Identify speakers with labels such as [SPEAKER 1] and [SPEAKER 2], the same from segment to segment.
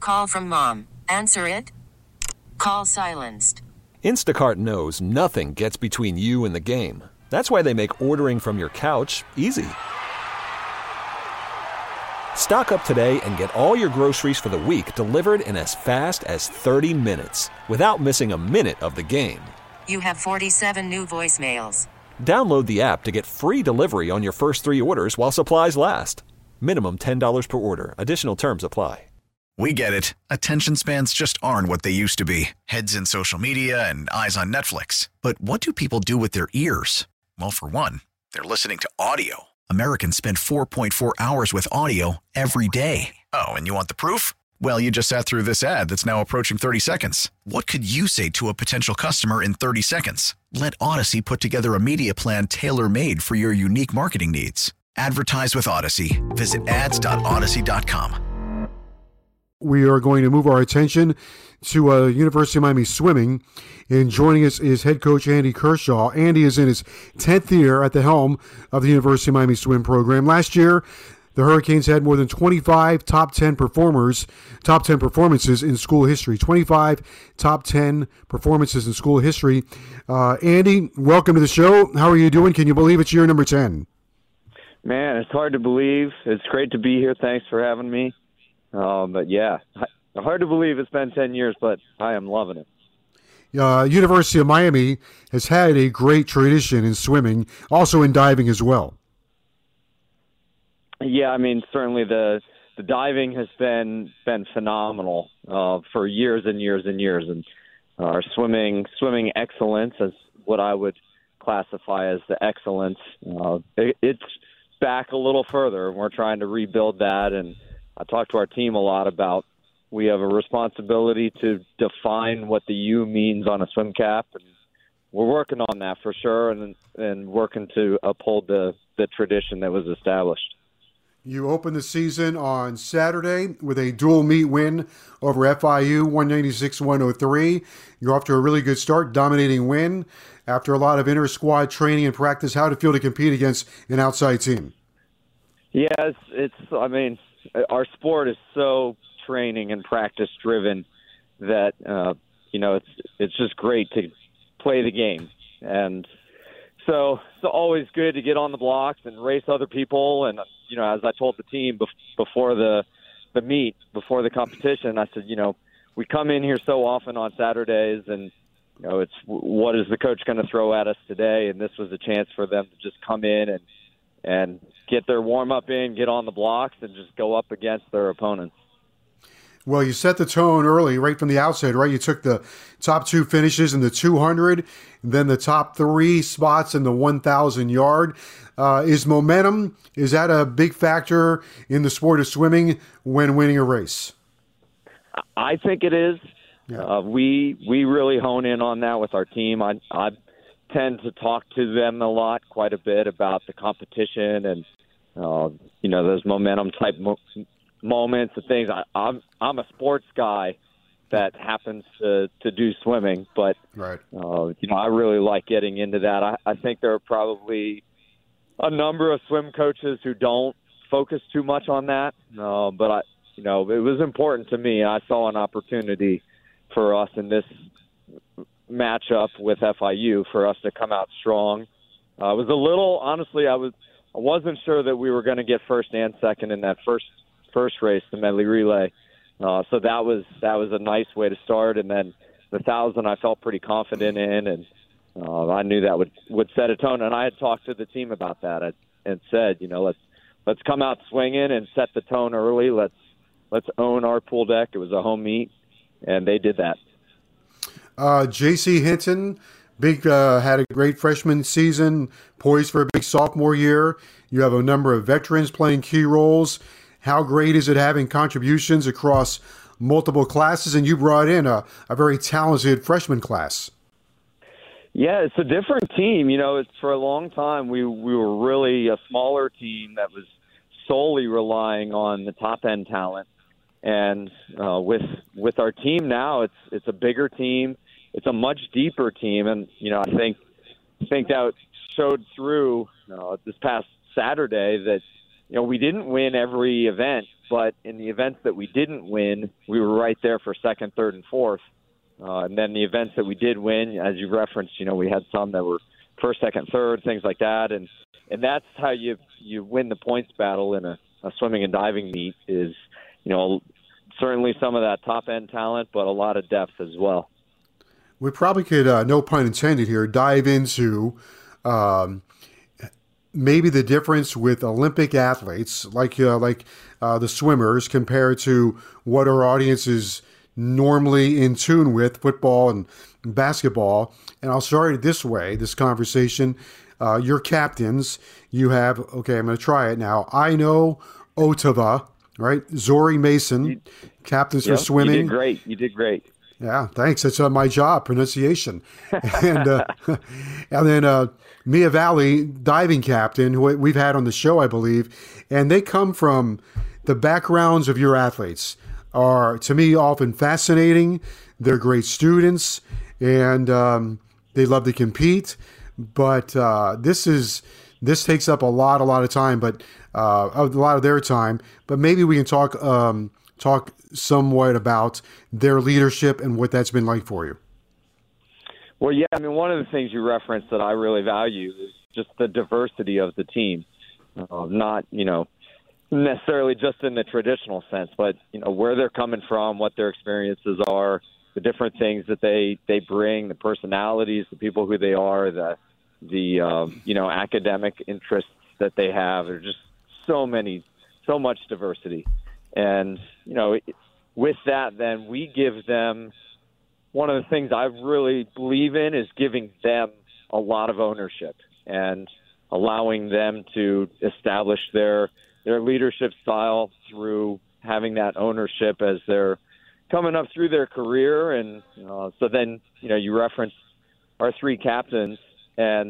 [SPEAKER 1] Call from mom. Answer it. Call silenced.
[SPEAKER 2] Instacart knows nothing gets between you and the game. That's why they make ordering from your couch easy. Stock up today and get all your groceries for the week delivered in as fast as 30 minutes without missing a minute of the game.
[SPEAKER 1] You have 47 new voicemails.
[SPEAKER 2] Download the app to get free delivery on your first 3 orders while supplies last. Minimum $10 per order. Additional terms apply.
[SPEAKER 3] We get it. Attention spans just aren't what they used to be. Heads in social media and eyes on Netflix. But what do people do with their ears? Well, for one, they're listening to audio. Americans spend 4.4 hours with audio every day. Oh, and you want the proof? Well, you just sat through this ad that's now approaching 30 seconds. What could you say to a potential customer in 30 seconds? Let Odyssey put together a media plan tailor-made for your unique marketing needs. Advertise with Odyssey. Visit ads.odyssey.com.
[SPEAKER 4] We are going to move our attention to University of Miami swimming, and joining us is head coach Andy Kershaw. Andy is in his 10th year at the helm of the University of Miami swim program. Last year, the Hurricanes had more than 25 top 10 performances in school history. 25 top 10 performances in school history. Andy, welcome to the show. How are you doing? Can you believe it's year number 10?
[SPEAKER 5] Man, it's hard to believe. It's great to be here. Thanks for having me. But yeah, hard to believe it's been 10 years, but I am loving it.
[SPEAKER 4] University of Miami has had a great tradition in swimming, also in diving as well. Yeah,
[SPEAKER 5] I mean, certainly the diving has been phenomenal for years and years and years, and our swimming excellence is what I would classify as the excellence. It's back a little further, and we're trying to rebuild that. And I talk to our team a lot about we have a responsibility to define what the U means on a swim cap, and we're working on that for sure, and working to uphold the tradition that was established.
[SPEAKER 4] You opened the season on Saturday with a dual meet win over FIU, 196-103. You're off to a really good start, dominating win. After a lot of inter-squad training and practice, how did it feel to compete against an outside team?
[SPEAKER 5] Yeah, I mean, our sport is so training and practice driven that it's just great to play the game, and so it's always good to get on the blocks and race other people. And as I told the team before the meet, before the competition, I said, we come in here so often on Saturdays, and it's what is the coach going to throw at us today? And this was a chance for them to just come in and get their warm-up in, get on the blocks, and just go up against their opponents.
[SPEAKER 4] Well, you set the tone early, right from the outset, right? You took the top 2 finishes in the 200, then the top 3 spots in the 1,000-yard. Is momentum, is that a big factor in the sport of swimming when winning a race?
[SPEAKER 5] I think it is.
[SPEAKER 4] Yeah.
[SPEAKER 5] We really hone in on that with our team. I tend to talk to them a lot, quite a bit, about the competition and those momentum type moments and things. I'm a sports guy that happens to do swimming, but
[SPEAKER 4] right.
[SPEAKER 5] I really like getting into that. I think there are probably a number of swim coaches who don't focus too much on that, but it was important to me. I saw an opportunity for us in this matchup with FIU for us to come out strong. I was a little, honestly, I wasn't sure that we were going to get first and second in that first race, the medley relay. So that was a nice way to start. And then the 1,000 I felt pretty confident in, and I knew that would set a tone. And I had talked to the team about that and said, let's come out swinging and set the tone early. Let's own our pool deck. It was a home meet, and they did that.
[SPEAKER 4] J.C. Hinton, had a great freshman season, poised for a big sophomore year. You have a number of veterans playing key roles. How great is it having contributions across multiple classes? And you brought in a very talented freshman class.
[SPEAKER 5] Yeah, it's a different team. It's for a long time we were really a smaller team that was solely relying on the top end talent. And with our team now, it's a bigger team. It's a much deeper team, and I think that showed through this past Saturday that we didn't win every event but in the events that we didn't win, we were right there for second, third, and fourth. And then the events that we did win, as you referenced, we had some that were first, second, third, things like that. And that's how you win the points battle in a swimming and diving meet is, certainly some of that top-end talent, but a lot of depth as well.
[SPEAKER 4] We probably could, no pun intended here, dive into maybe the difference with Olympic athletes like the swimmers compared to what our audience is normally in tune with, football and basketball. And I'll start it this way, this conversation. Your captains, you have, okay, I'm going to try it now. Aino Otava, right? Zori Mason, captains for swimming.
[SPEAKER 5] You did great.
[SPEAKER 4] Yeah, thanks. That's my job, pronunciation. And then Mia Valley, diving captain, who we've had on the show, I believe. And they come from the backgrounds of your athletes are, to me, often fascinating. They're great students, and they love to compete. But this takes up a lot of time, but a lot of their time. But maybe we can talk somewhat about their leadership and what that's been like for you.
[SPEAKER 5] Well, yeah, one of the things you referenced that I really value is just the diversity of the team. Not, necessarily just in the traditional sense, but, where they're coming from, what their experiences are, the different things that they bring, the personalities, the people who they are, the academic interests that they have. There's just so much diversity. And, with that, then we give them, one of the things I really believe in is giving them a lot of ownership and allowing them to establish their leadership style through having that ownership as they're coming up through their career. And so then, you reference our three captains, and,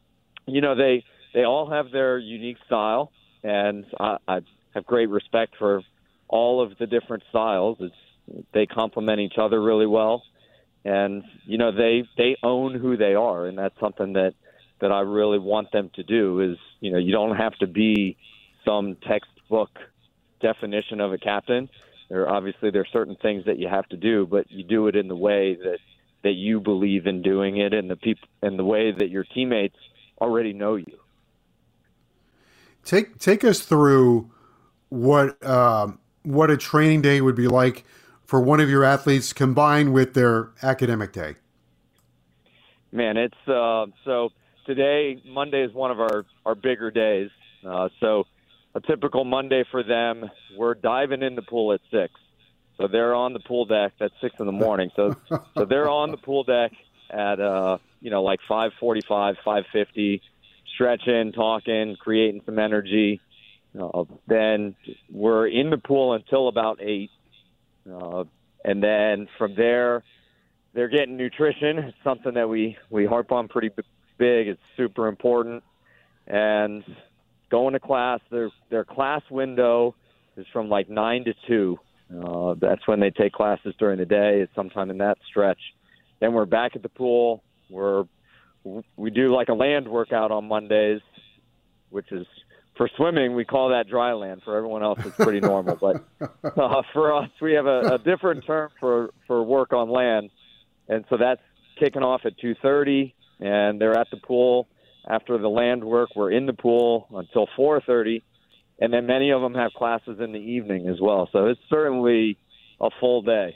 [SPEAKER 5] they all have their unique style, and I have great respect for all of the different styles. They complement each other really well, and they own who they are, and that's something that I really want them to do. Is you don't have to be some textbook definition of a captain. There are certain things that you have to do, but you do it in the way that you believe in doing it, and the way that your teammates already know you.
[SPEAKER 4] Take us through what a training day would be like for one of your athletes combined with their academic day.
[SPEAKER 5] Man, it's so today, Monday is one of our bigger days. So a typical Monday for them, we're diving in the pool at 6. So they're on the pool deck at 6 in the morning. So they're on the pool deck at like 5:45, 5:50, stretching, talking, creating some energy. Then we're in the pool until about 8. And then from there, they're getting nutrition. It's something that we harp on pretty big. It's super important. And going to class, their class window is from like 9 to 2. That's when they take classes during the day. It's sometime in that stretch. Then we're back at the pool. We do like a land workout on Mondays, which is, for swimming, we call that dry land. For everyone else, it's pretty normal. But for us, we have a different term for work on land. And so that's kicking off at 2:30, and they're at the pool. After the land work, we're in the pool until 4:30. And then many of them have classes in the evening as well. So it's certainly a full day.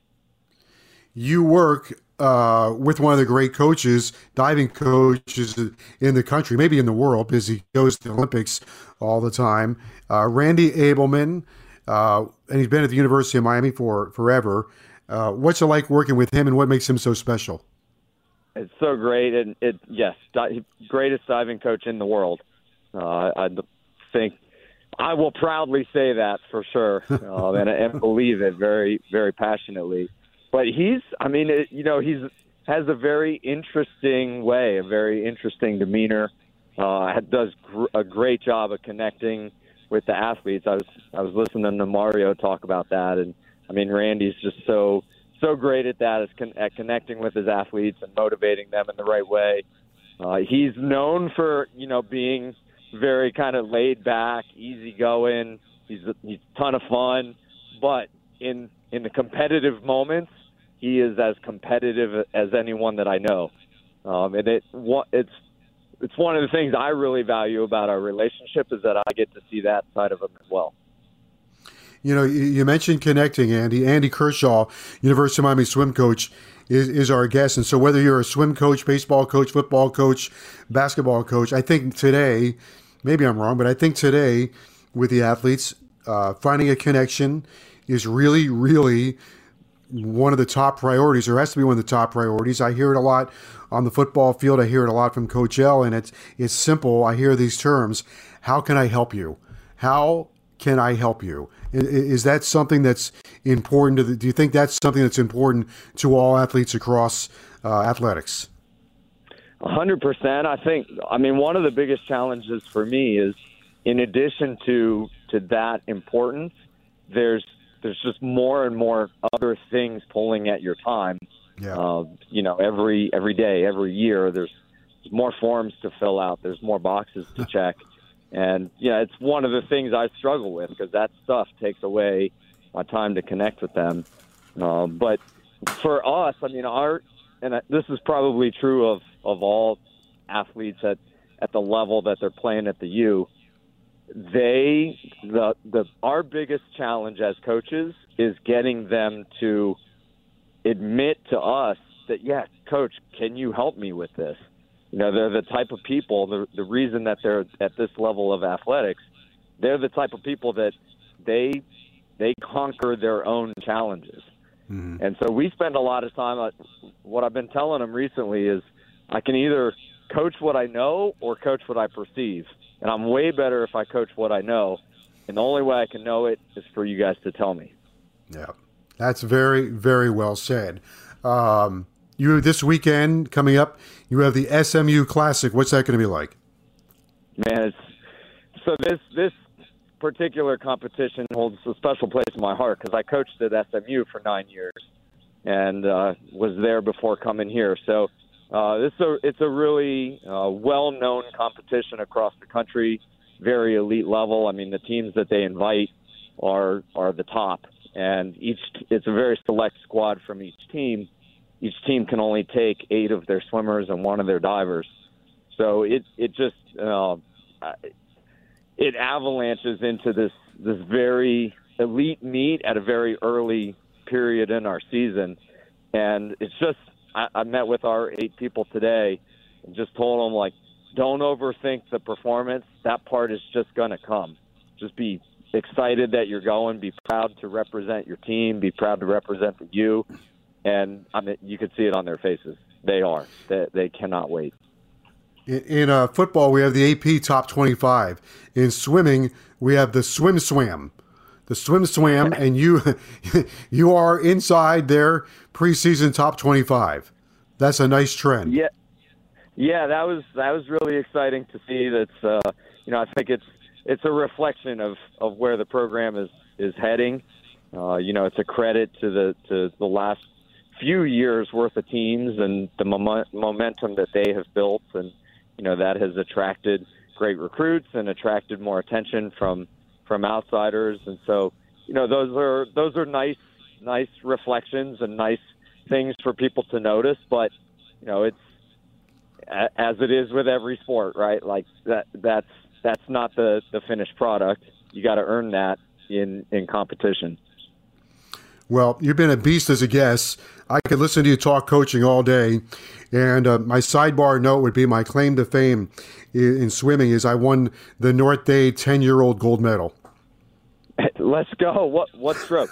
[SPEAKER 4] You work with one of the great coaches, diving coaches in the country, maybe in the world, because he goes to the Olympics all the time. Randy Abelman, and he's been at the University of Miami for forever. What's it like working with him, and what makes him so special?
[SPEAKER 5] It's so great, and greatest diving coach in the world. I think I will proudly say that for sure, and believe it very, very passionately. But he has a very interesting way, a very interesting demeanor. Does a great job of connecting with the athletes. I was listening to Mario talk about that, and Randy's just so great at that, at connecting with his athletes and motivating them in the right way. He's known for being very kind of laid back, easygoing, He's a ton of fun, but in the competitive moments, he is as competitive as anyone that I know. And it's one of the things I really value about our relationship is that I get to see that side of him as well.
[SPEAKER 4] You know, you mentioned connecting, Andy. Andy Kershaw, University of Miami swim coach, is our guest. And so whether you're a swim coach, baseball coach, football coach, basketball coach, I think today, maybe I'm wrong, but I think today with the athletes, finding a connection is really, really one of the top priorities, or has to be one of the top priorities. I hear it a lot on the football field. I hear it a lot from Coach L, and it's simple. I hear these terms. How can I help you? How can I help you? Is that something that's important do you think that's something that's important to all athletes across athletics?
[SPEAKER 5] 100%. I mean, one of the biggest challenges for me is, in addition to that importance, there's just more and more other things pulling at your time.
[SPEAKER 4] Yeah.
[SPEAKER 5] You know, every day, every year, there's more forms to fill out. There's more boxes to check. And, yeah, it's one of the things I struggle with because that stuff takes away my time to connect with them. But for us, I mean, this is probably true of all athletes at the level that they're playing at the U. Our biggest challenge as coaches is getting them to admit to us that, yeah, coach, can you help me with this? You know, they're the type of people, the reason that they're at this level of athletics, they're the type of people that they conquer their own challenges. Mm-hmm. And so we spend a lot of time, what I've been telling them recently is I can either coach what I know or coach what I perceive. And I'm way better if I coach what I know. And the only way I can know it is for you guys to tell me.
[SPEAKER 4] Yeah, that's very, very well said. You this weekend coming up, you have the SMU Classic. What's that going to be like?
[SPEAKER 5] Man, this particular competition holds a special place in my heart because I coached at SMU for 9 years and was there before coming here. So it's a really well-known competition across the country, very elite level. I mean, the teams that they invite are the top, and it's a very select squad from each team. Each team can only take 8 of their swimmers and 1 of their divers. So it avalanches into this very elite meet at a very early period in our season. And it's just, I met with our 8 people today and just told them, like, don't overthink the performance. That part is just going to come. Just be excited that you're going. Be proud to represent your team. Be proud to represent the U. And I mean, you could see it on their faces. They are. They cannot wait.
[SPEAKER 4] In football, we have the AP Top 25. In swimming, we have the Swim Swam. The Swim Swam, and you are inside their preseason Top 25. That's a nice trend.
[SPEAKER 5] Yeah, that was really exciting to see. That's I think it's a reflection of where the program is heading. It's a credit to the last few years worth of teams and the momentum that they have built, and that has attracted great recruits and attracted more attention from outsiders. And so those are nice reflections and nice things for people to notice. But it's as it is with every sport, right? Like that's not the finished product. You got to earn that in competition.
[SPEAKER 4] Well, you've been a beast as a guest. I could listen to you talk coaching all day. And my sidebar note would be my claim to fame in swimming is I won the North Day 10-year-old gold medal.
[SPEAKER 5] Let's go. What stroke?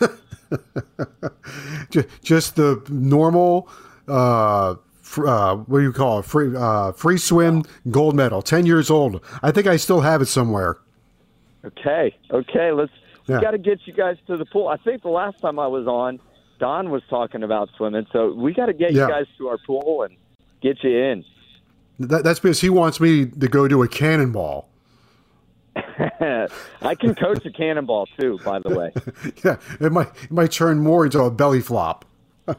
[SPEAKER 4] Just the normal, what do you call it? Free swim gold medal, 10 years old. I think I still have it somewhere.
[SPEAKER 5] Okay. We got to get you guys to the pool. I think the last time I was on, Don was talking about swimming, so we got to get you guys to our pool and get you in.
[SPEAKER 4] That's because he wants me to go do a cannonball.
[SPEAKER 5] I can coach a cannonball too, by the way.
[SPEAKER 4] Yeah, it might turn more into a belly flop.
[SPEAKER 5] One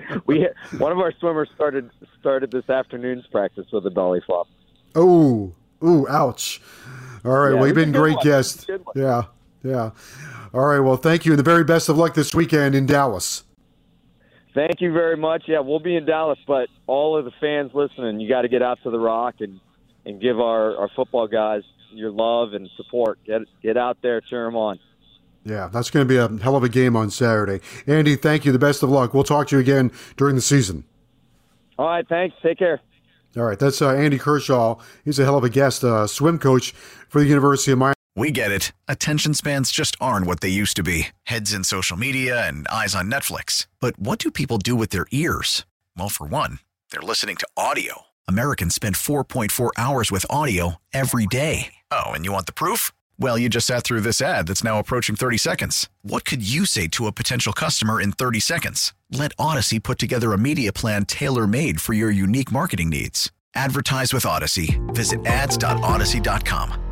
[SPEAKER 5] of our swimmers started this afternoon's practice with a belly flop.
[SPEAKER 4] Oh, Ooh, ouch. All right, well, you've been a great guest. Yeah. All right, well, thank you, and the very best of luck this weekend in Dallas.
[SPEAKER 5] Thank you very much. Yeah, we'll be in Dallas, but all of the fans listening, you got to get out to the Rock and give our football guys your love and support. Get out there, cheer them on.
[SPEAKER 4] Yeah, that's going to be a hell of a game on Saturday. Andy, thank you. The best of luck. We'll talk to you again during the season.
[SPEAKER 5] All right, thanks. Take care.
[SPEAKER 4] All right, that's Andy Kershaw. He's a hell of a guest, swim coach for the University of Miami.
[SPEAKER 3] We get it. Attention spans just aren't what they used to be. Heads in social media and eyes on Netflix. But what do people do with their ears? Well, for one, they're listening to audio. Americans spend 4.4 hours with audio every day. Oh, and you want the proof? Well, you just sat through this ad that's now approaching 30 seconds. What could you say to a potential customer in 30 seconds? Let Odyssey put together a media plan tailor-made for your unique marketing needs. Advertise with Odyssey. Visit ads.odyssey.com.